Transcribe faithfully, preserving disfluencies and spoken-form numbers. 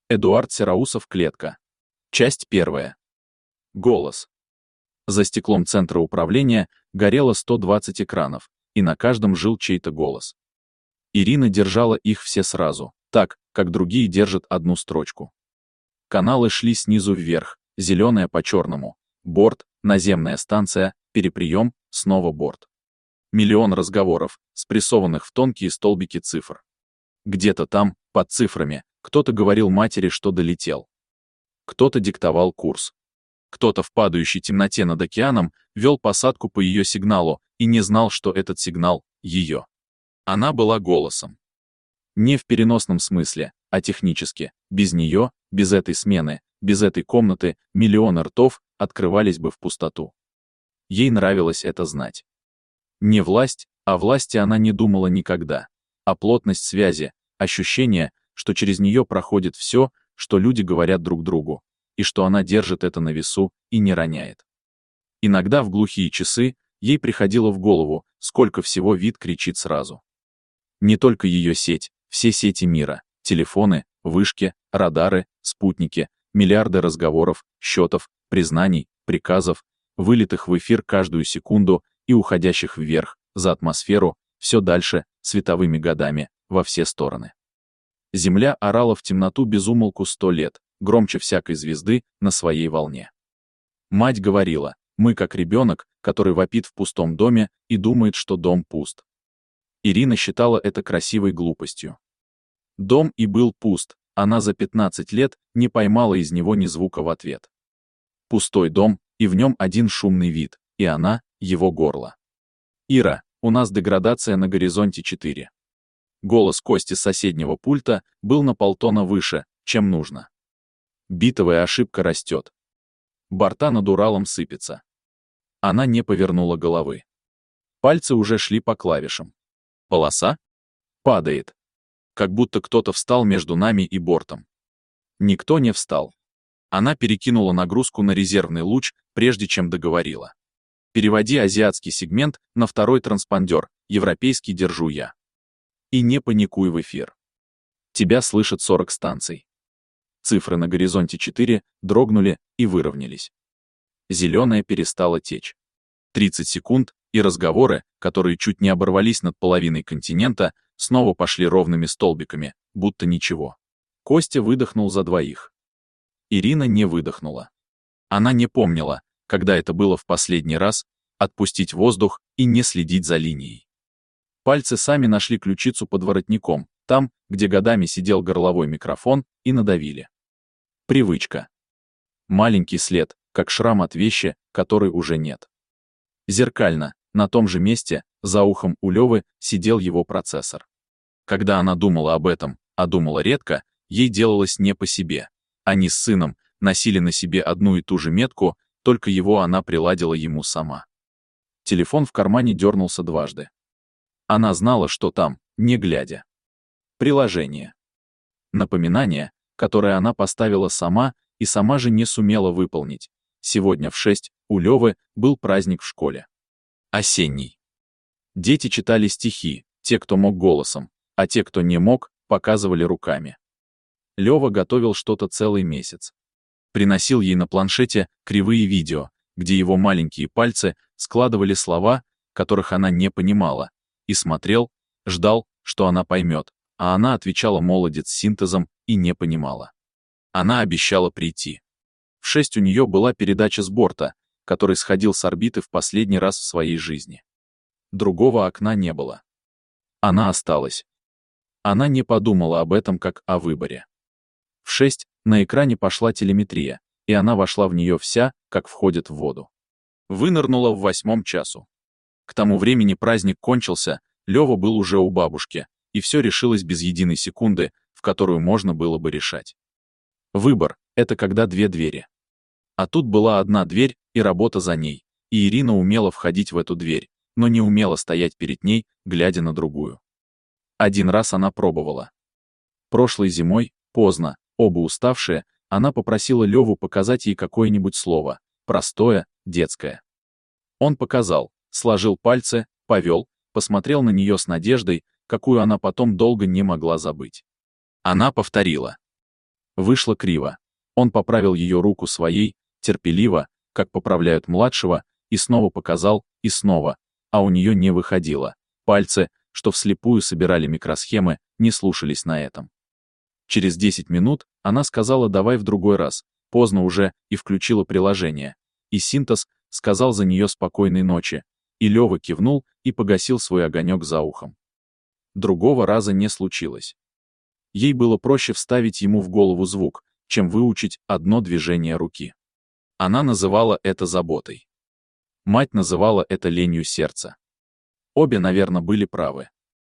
Эдуард Сероусов, клетка. Часть первая. Голос. За стеклом центра управления горело сто двадцать экранов, и на каждом жил чей-то голос. Ирина держала их все сразу, так, как другие держат одну строчку. Каналы шли снизу вверх, зеленая по черному. Борт, наземная станция, переприем, снова борт. Миллион разговоров, спрессованных в тонкие столбики цифр. Где-то там, под цифрами, кто-то говорил матери, что долетел. Кто-то диктовал курс. Кто-то в падающей темноте над океаном вел посадку по ее сигналу и не знал, что этот сигнал — ее. Она была голосом. Не в переносном смысле, а технически. Без нее, без этой смены, без этой комнаты миллионы ртов открывались бы в пустоту. Ей нравилось это знать. Не власть, о власти она не думала никогда, а плотность связи, ощущение, что через нее проходит все, что люди говорят друг другу, и что она держит это на весу и не роняет. Иногда в глухие часы ей приходило в голову, сколько всего вид кричит сразу. Не только ее сеть, все сети мира, телефоны, вышки, радары, спутники, миллиарды разговоров, счетов, признаний, приказов, вылетых в эфир каждую секунду и уходящих вверх, за атмосферу, все дальше, световыми годами, во все стороны. Земля орала в темноту без умолку сто лет, громче всякой звезды на своей волне. Мать говорила, мы как ребенок, который вопит в пустом доме и думает, что дом пуст. Ирина считала это красивой глупостью. Дом и был пуст, она за пятнадцать лет не поймала из него ни звука в ответ. Пустой дом, и в нем один шумный вид, и она, его горло. «Ира, у нас деградация на горизонте четыре». Голос Кости с соседнего пульта был на полтона выше, чем нужно. Битовая ошибка растет. Борта над Уралом сыпется. Она не повернула головы. Пальцы уже шли по клавишам. Полоса? Падает. Как будто кто-то встал между нами и бортом. Никто не встал. Она перекинула нагрузку на резервный луч, прежде чем договорила. Переводи азиатский сегмент на второй транспондер, европейский держу я. И не паникуй в эфир. Тебя слышат сорок станций. Цифры на горизонте четыре дрогнули и выровнялись. Зеленая перестала течь. тридцать секунд, и разговоры, которые чуть не оборвались над половиной континента, снова пошли ровными столбиками, будто ничего. Костя выдохнул за двоих. Ирина не выдохнула. Она не помнила, когда это было в последний раз, отпустить воздух и не следить за линией. Пальцы сами нашли ключицу под воротником, там, где годами сидел горловой микрофон, и надавили. Привычка. Маленький след, как шрам от вещи, которой уже нет. Зеркально, на том же месте, за ухом у Лёвы, сидел его процессор. Когда она думала об этом, а думала редко, ей делалось не по себе. Они с сыном носили на себе одну и ту же метку, только его она приладила ему сама. Телефон в кармане дернулся дважды. Она знала, что там, не глядя. Приложение. Напоминание, которое она поставила сама и сама же не сумела выполнить. Сегодня в шесть у Лёвы был праздник в школе. Осенний. Дети читали стихи, те, кто мог голосом, а те, кто не мог, показывали руками. Лёва готовил что-то целый месяц. Приносил ей на планшете кривые видео, где его маленькие пальцы складывали слова, которых она не понимала, и смотрел, ждал, что она поймет, а она отвечала молодец с синтезом и не понимала. Она обещала прийти. В шесть у нее была передача с борта, который сходил с орбиты в последний раз в своей жизни. Другого окна не было. Она осталась. Она не подумала об этом как о выборе. В шесть на экране пошла телеметрия, и она вошла в нее вся, как входит в воду. Вынырнула в восьмом часу. К тому времени праздник кончился, Лёва был уже у бабушки, и все решилось без единой секунды, в которую можно было бы решать. Выбор — это когда две двери. А тут была одна дверь, и работа за ней, и Ирина умела входить в эту дверь, но не умела стоять перед ней, глядя на другую. Один раз она пробовала. Прошлой зимой, поздно, оба уставшие, она попросила Лёву показать ей какое-нибудь слово, простое, детское. Он показал, сложил пальцы, повел, посмотрел на нее с надеждой, какую она потом долго не могла забыть. Она повторила. Вышло криво. Он поправил ее руку своей, терпеливо, как поправляют младшего, и снова показал, и снова, а у нее не выходило. Пальцы, что вслепую собирали микросхемы, не слушались на этом. Через десять минут она сказала «давай в другой раз», поздно уже, и включила приложение. И Синтез сказал за нее спокойной ночи, и Лёва кивнул и погасил свой огонек за ухом. Другого раза не случилось. Ей было проще вставить ему в голову звук, чем выучить одно движение руки. Она называла это заботой. Мать называла это ленью сердца. Обе, наверное, были правы.